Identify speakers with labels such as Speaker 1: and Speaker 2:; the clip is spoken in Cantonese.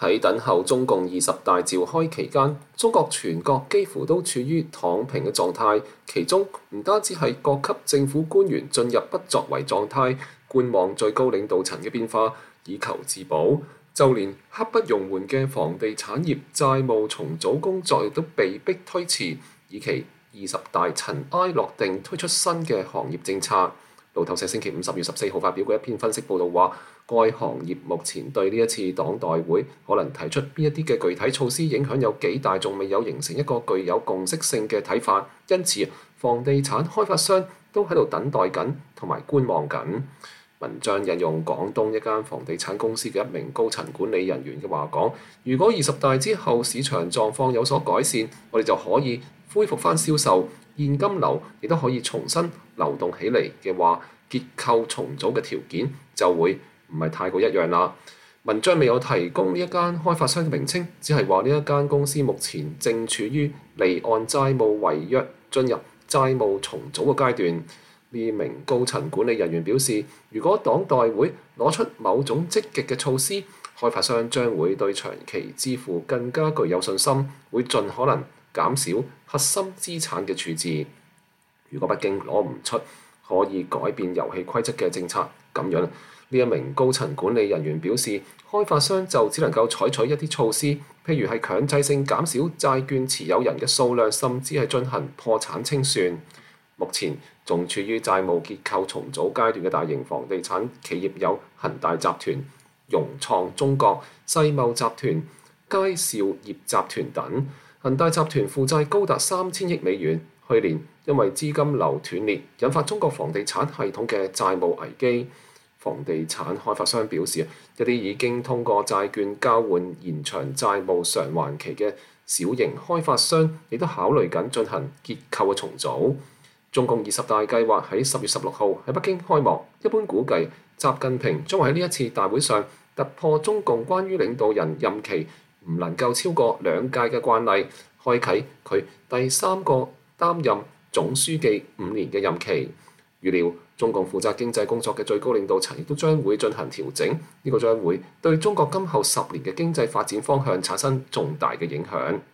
Speaker 1: 喺等候中共20大召開期間，中國全國幾乎都處於躺平嘅狀態。其中唔單止係各級政府官員進入不作為狀態，觀望最高領導層嘅變化，以求自保。就連刻不容緩嘅房地產業債務重組工作亦都被迫推遲，以期20大塵埃落定推出新嘅行業政策。路透社星期五10月14號發表過一篇分析報導話，該行業目前對呢一次黨代會可能提出邊一啲嘅具體措施影響有幾大，仲未有形成一個具有共識性嘅睇法，因此房地產開發商都喺度等待緊同埋觀望緊。文章引用廣東一間房地產公司嘅一名高層管理人員嘅話講，如果20大之後市場狀況有所改善，我哋就可以恢復翻銷售，現金流亦都可以重新流動起嚟嘅話，結構重組嘅條件就會唔係太過一樣啦。文章未有提供呢一間開發商嘅名稱，只係話呢一間公司目前正處於離岸債務違約進入債務重組嘅階段。呢名高層管理人員表示，如果黨代會攞出某種積極嘅措施，開發商將會對長期支付更加具有信心，會盡可能減少核心資產嘅處置。如果北京攞唔出可以改變遊戲規則嘅政策，咁樣呢一名高層管理人員表示，開發商就只能夠採取一啲措施，譬如係強制性減少債券持有人嘅數量，甚至係進行破產清算。目前仲處於債務結構重組階段嘅大型房地產企業有恒大集團、融創中國、世茂集團、佳兆業集團等。恒大集團負債高達3000億美元，去年因為資金流斷裂，引發中國房地產系統嘅債務危機。房地產開發商表示，一啲已經通過債券交換延長債務償還期嘅小型開發商，亦都考慮緊進行結構嘅重組。中共20大計劃喺10月16號喺北京開幕，一般估計習近平將會喺呢一次大會上突破中共關於領導人任期唔能夠超過2屆嘅慣例，開啟佢第3個擔任總書記5年嘅任期。預料中共負責經濟工作嘅最高領導層亦都將會進行調整，呢個將會對中國今後10年嘅經濟發展方向產生重大嘅影響。